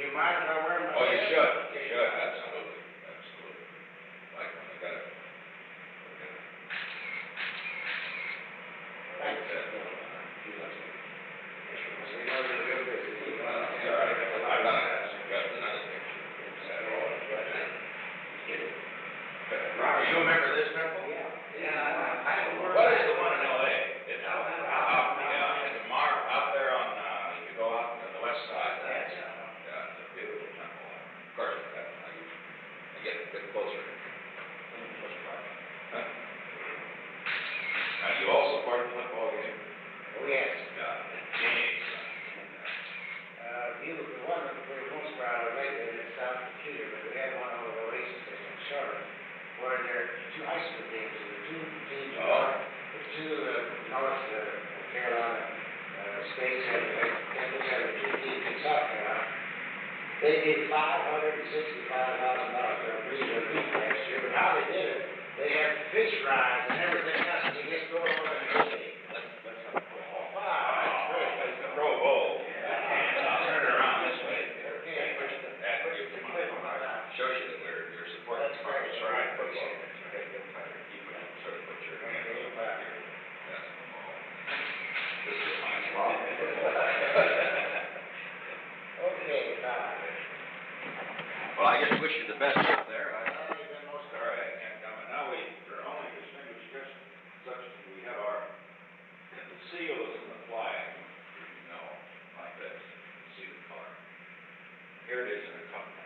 you mind if I wear my? Oh, you should, absolutely, absolutely. Like when they got it. Thanks. We know you're real busy. It's all right. I'm not suggesting another picture. Robert, you remember this temple? Yeah, I don't work. What is the one in L.A.? It's out in the out there on, you go out to the west side. That's, Yeah, it's a beautiful temple. Of course, I get a bit closer. Huh? Now, you also part of the football game? oh, yes. Yeah, James. The one that we were most proud of lately is South Decatur, but we had one over the Oasis in Charlotte, where there are two high school games, and the two teams the two North Carolina states had temples had the two teams in South Carolina. They gave $565,000 to agree to a meet last year, but how they did it, they had fish fries and everything else, and you just go over and eat it. Wow, that's great. It's the Pro Bowl. I'll turn it around this way. Okay, Shows you that you're supporting that's great. That's right. Football. You can sort of put your hand over here. That's the ball. This is my spot. Okay, bye. Well, I just wish you the best up there. You've been most All right, I can't come. And now we're only distinguished guests such as we have the seal is in the flag, you know, like this. See the color. Here it is in a cup.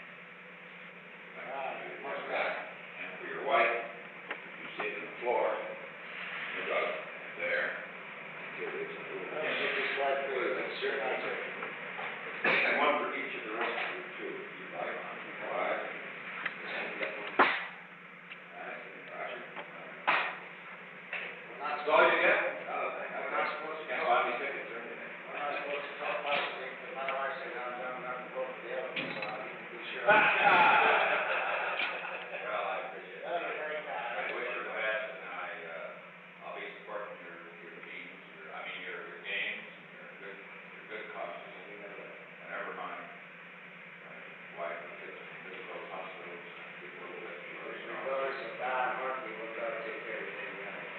And for your wife, you see it in the floor. You got it there. Here it is. And one for each of the rest of you, too, if you'd like. All right. That's all you get? I'm not supposed to get any tickets or anything. I'm not supposed to talk politics, but my wife said I'm not to vote for the other one, so I need to be sure. Well, I appreciate it. I wish you the best, and I'll be supporting your teams, your games, your good causes. And never mind. My wife and kids visit those hospitals, people who live really strong. Regardless of time, Harvey will try to take care of everything.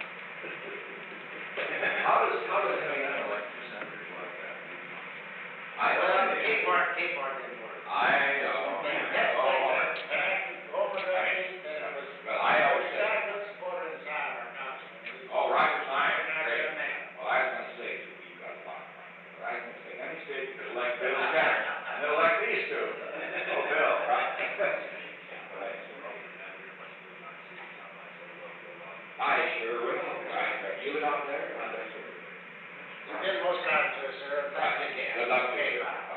How does any other like percentage like that? Cape Mark didn't work. I know. Over that date, then it was. But I always We said. got a good supporter in Zion, our councilman. Oh, Roger Stein, Not great. your man. Well, I was going to say, you've got a lot. But I was going to say, any state could elect Bill Kenner, and they'll elect these two. Oh, Bill, right? I sure will. You been out there? You've been most kind to us, sir. Thank you. Good luck to you.